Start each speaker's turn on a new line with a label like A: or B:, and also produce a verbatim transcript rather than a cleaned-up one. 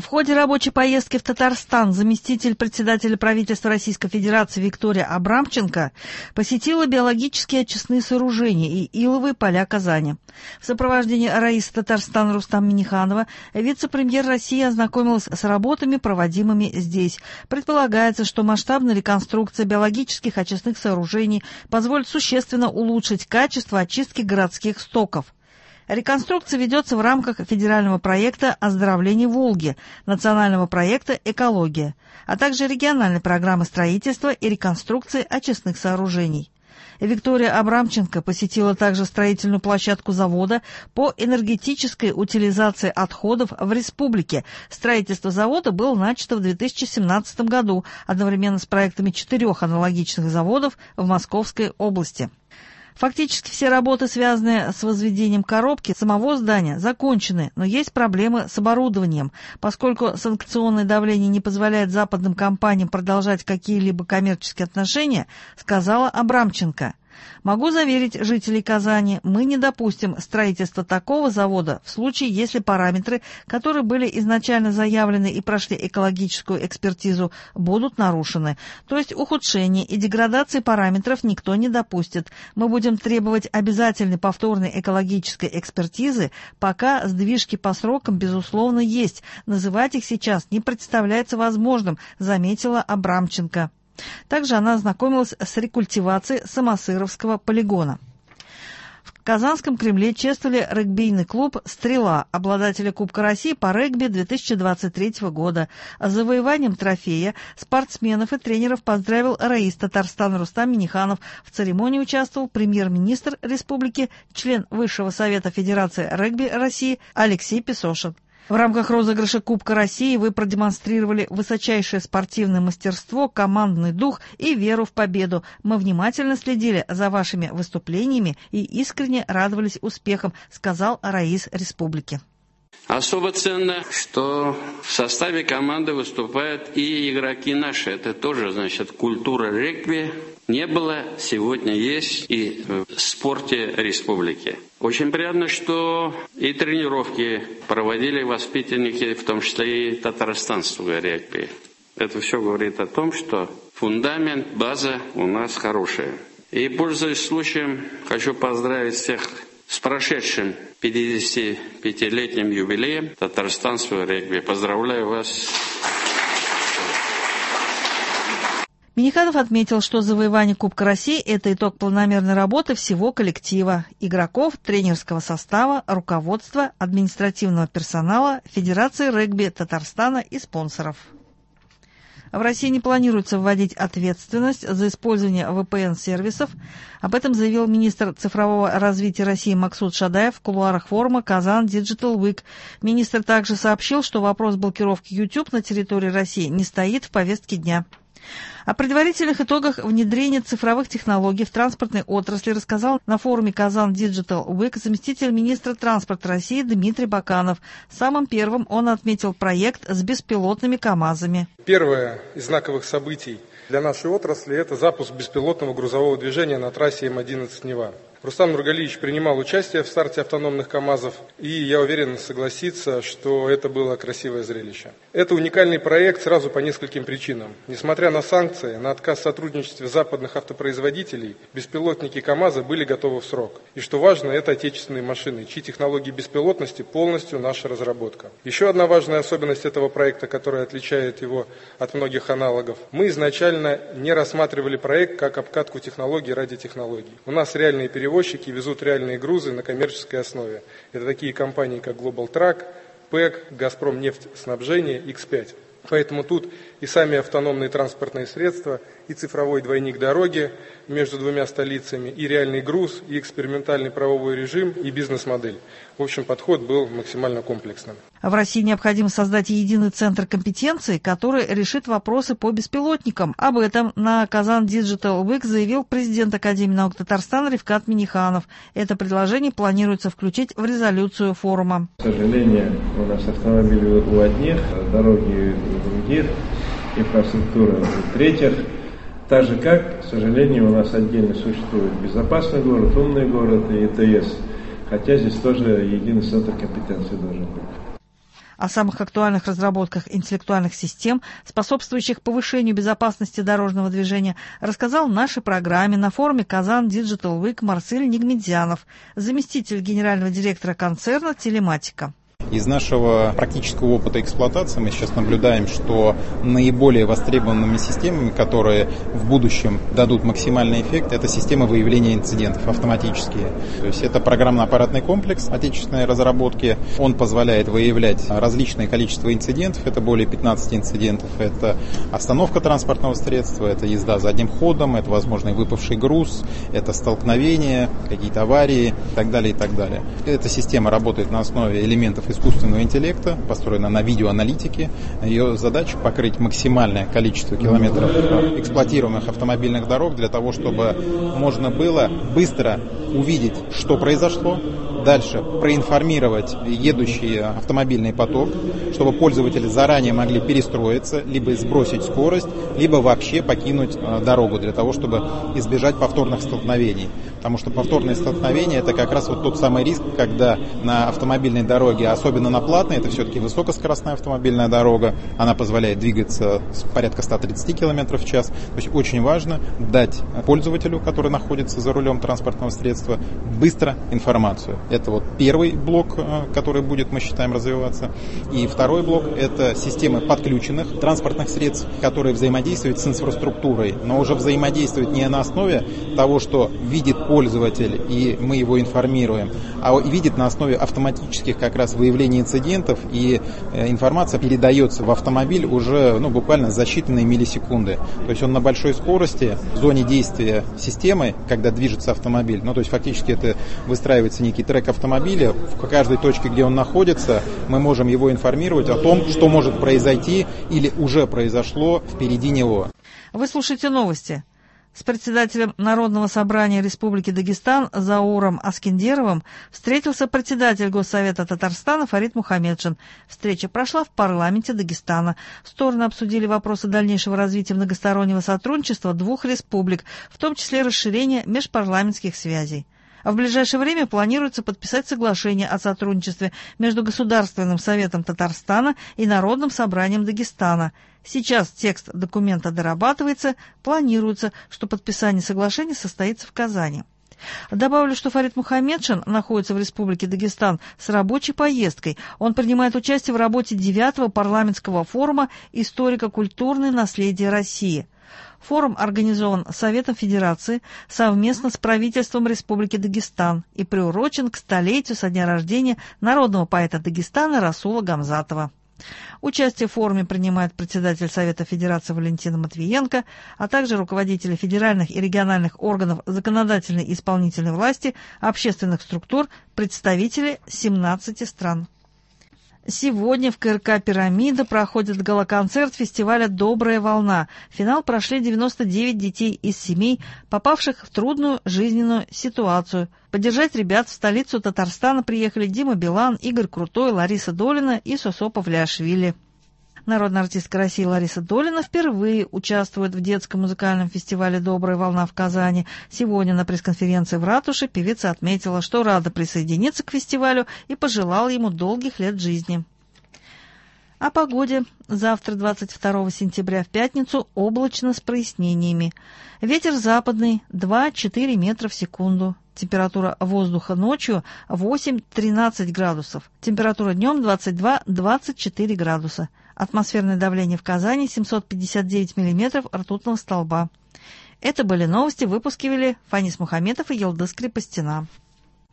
A: В ходе рабочей поездки в Татарстан заместитель председателя правительства Российской Федерации Виктория Абрамченко посетила биологические очистные сооружения и иловые поля Казани. В сопровождении раиса Татарстана Рустама Минниханова вице-премьер России ознакомилась с работами, проводимыми здесь. Предполагается, что масштабная реконструкция биологических очистных сооружений позволит существенно улучшить качество очистки городских стоков. Реконструкция ведется в рамках федерального проекта «Оздоровление Волги», национального проекта «Экология», а также региональной программы строительства и реконструкции очистных сооружений. Виктория Абрамченко посетила также строительную площадку завода по энергетической утилизации отходов в республике. Строительство завода было начато в две тысячи семнадцатом году, одновременно с проектами четырех аналогичных заводов в Московской области. Фактически все работы, связанные с возведением коробки самого здания, закончены, но есть проблемы с оборудованием, поскольку санкционное давление не позволяет западным компаниям продолжать какие-либо коммерческие отношения, сказала Абрамченко. Могу заверить жителей Казани, мы не допустим строительства такого завода в случае, если параметры, которые были изначально заявлены и прошли экологическую экспертизу, будут нарушены. То есть ухудшения и деградации параметров никто не допустит. Мы будем требовать обязательной повторной экологической экспертизы, пока сдвижки по срокам, безусловно, есть. Называть их сейчас не представляется возможным, заметила Абрамченко. Также она ознакомилась с рекультивацией Самосыровского полигона. В Казанском Кремле чествовали регбийный клуб «Стрела», обладателя Кубка России по регби две тысячи двадцать третьего года. С завоеванием трофея спортсменов и тренеров поздравил раис Татарстана Рустам Минниханов. В церемонии участвовал премьер-министр республики, член Высшего совета Федерации регби России Алексей Песошин. В рамках розыгрыша Кубка России вы продемонстрировали высочайшее спортивное мастерство, командный дух и веру в победу. Мы внимательно следили за вашими выступлениями и искренне радовались успехам, сказал раис республики.
B: Особо ценно, что в составе команды выступают и игроки наши. Это тоже, значит, культура регби. Не было, сегодня есть и в спорте республики. Очень приятно, что и тренировки проводили воспитанники, в том числе и татарстанского регби. Это все говорит о том, что фундамент, база у нас хорошая. И, пользуясь случаем, хочу поздравить всех с прошедшим пятидесятипятилетним юбилеем татарстанского регби. Поздравляю вас.
A: Минниханов отметил, что завоевание Кубка России – это итог планомерной работы всего коллектива – игроков, тренерского состава, руководства, административного персонала, Федерации регби Татарстана и спонсоров. В России не планируется вводить ответственность за использование вэ пэ эн-сервисов. Об этом заявил министр цифрового развития России Максут Шадаев в кулуарах форума «Казан Digital Week». Министр также сообщил, что вопрос блокировки YouTube на территории России не стоит в повестке дня. О предварительных итогах внедрения цифровых технологий в транспортной отрасли рассказал на форуме «Казан Digital Week» заместитель министра транспорта России Дмитрий Баканов. Самым первым он отметил проект с беспилотными КАМАЗами.
C: Первое из знаковых событий для нашей отрасли – это запуск беспилотного грузового движения на трассе эм одиннадцать Нева. Рустам Нургалиевич принимал участие в старте автономных КАМАЗов, и я уверен согласиться, что это было красивое зрелище. Это уникальный проект сразу по нескольким причинам. Несмотря на санкции, на отказ в сотрудничестве западных автопроизводителей, беспилотники КАМАЗа были готовы в срок. И что важно, это отечественные машины, чьи технологии беспилотности полностью наша разработка. Еще одна важная особенность этого проекта, которая отличает его от многих аналогов. Мы изначально не рассматривали проект как обкатку технологий ради технологий. У нас реальные переводчики. Перевозчики везут реальные грузы на коммерческой основе. Это такие компании, как Global Truck, ПЭК, Газпром нефтеснабжение, икс пять. Поэтому тут и сами автономные транспортные средства, и цифровой двойник дороги между двумя столицами, и реальный груз, и экспериментальный правовой режим, и бизнес-модель. В общем, подход был максимально комплексным.
A: В России необходимо создать единый центр компетенции, который решит вопросы по беспилотникам. Об этом на Казан Digital Week заявил президент Академии наук Татарстана Рифкат Минниханов. Это предложение планируется включить в резолюцию форума.
D: К сожалению, у нас автомобили у одних, дороги у других, инфраструктура у третьих. Так же как, к сожалению, у нас отдельно существует безопасный город, умный город и и тэ эс. Хотя здесь тоже единый центр компетенции должен быть.
A: О самых актуальных разработках интеллектуальных систем, способствующих повышению безопасности дорожного движения, рассказал в нашей программе на форуме «Казан Digital Week» Марсель Нигмедзянов, заместитель генерального директора концерна «Телематика».
E: Из нашего практического опыта эксплуатации мы сейчас наблюдаем, что наиболее востребованными системами, которые в будущем дадут максимальный эффект, это системы выявления инцидентов автоматические. То есть это программно-аппаратный комплекс отечественной разработки. Он позволяет выявлять различное количество инцидентов. Это более пятнадцати инцидентов. Это остановка транспортного средства, это езда задним ходом, это возможный выпавший груз, это столкновения, какие-то аварии и так далее, и так далее. Эта система работает на основе элементов искусственного интеллекта, построена на видеоаналитике. Ее задача покрыть максимальное количество километров эксплуатируемых автомобильных дорог для того, чтобы можно было быстро увидеть, что произошло, дальше проинформировать едущий автомобильный поток, чтобы пользователи заранее могли перестроиться, либо сбросить скорость, либо вообще покинуть дорогу для того, чтобы избежать повторных столкновений. Потому что повторные столкновения – это как раз вот тот самый риск, когда на автомобильной дороге, особенно на платной, это все-таки высокоскоростная автомобильная дорога, она позволяет двигаться с порядка ста тридцати километров в час. То есть очень важно дать пользователю, который находится за рулем транспортного средства, быстро информацию. Это вот первый блок, который будет, мы считаем, развиваться. И второй блок – это системы подключенных транспортных средств, которые взаимодействуют с инфраструктурой, но уже взаимодействуют не на основе того, что видит пользователь, и мы его информируем, а видит на основе автоматических как раз выявления инцидентов, и информация передается в автомобиль уже ну, буквально за считанные миллисекунды. То есть он на большой скорости, в зоне действия системы, когда движется автомобиль, ну то есть фактически это выстраивается некий трек автомобиля, в каждой точке, где он находится, мы можем его информировать о том, что может произойти или уже произошло впереди него.
A: Вы слушаете новости. С председателем Народного собрания Республики Дагестан Зауром Аскендеровым встретился председатель Госсовета Татарстана Фарид Мухамедшин. Встреча прошла в парламенте Дагестана. Стороны обсудили вопросы дальнейшего развития многостороннего сотрудничества двух республик, в том числе расширения межпарламентских связей. А в ближайшее время планируется подписать соглашение о сотрудничестве между Государственным Советом Татарстана и Народным собранием Дагестана. Сейчас текст документа дорабатывается, планируется, что подписание соглашения состоится в Казани. Добавлю, что Фарид Мухамедшин находится в Республике Дагестан с рабочей поездкой. Он принимает участие в работе девятого парламентского форума «Историко-культурное наследие России». Форум организован Советом Федерации совместно с правительством Республики Дагестан и приурочен к столетию со дня рождения народного поэта Дагестана Расула Гамзатова. Участие в форуме принимает председатель Совета Федерации Валентина Матвиенко, а также руководители федеральных и региональных органов законодательной и исполнительной власти, общественных структур, представители семнадцати стран. Сегодня в КРК «Пирамида» проходит гала-концерт фестиваля «Добрая волна». В финал прошли девяносто девять детей из семей, попавших в трудную жизненную ситуацию. Поддержать ребят в столицу Татарстана приехали Дима Билан, Игорь Крутой, Лариса Долина и Сосо Павлиашвили. Народная артистка России Лариса Долина впервые участвует в детском музыкальном фестивале «Добрая волна» в Казани. Сегодня на пресс-конференции в ратуше певица отметила, что рада присоединиться к фестивалю и пожелала ему долгих лет жизни. О погоде. Завтра, двадцать второго сентября, в пятницу, облачно с прояснениями. Ветер западный два-четыре метра в секунду. Температура воздуха ночью восемь-тринадцать градусов. Температура днем двадцать два-двадцать четыре градуса. Атмосферное давление в Казани семьсот пятьдесят девять миллиметров ртутного столба. Это были новости, выпуски вели Фанис Мухаметов и Елдыс Крепостина.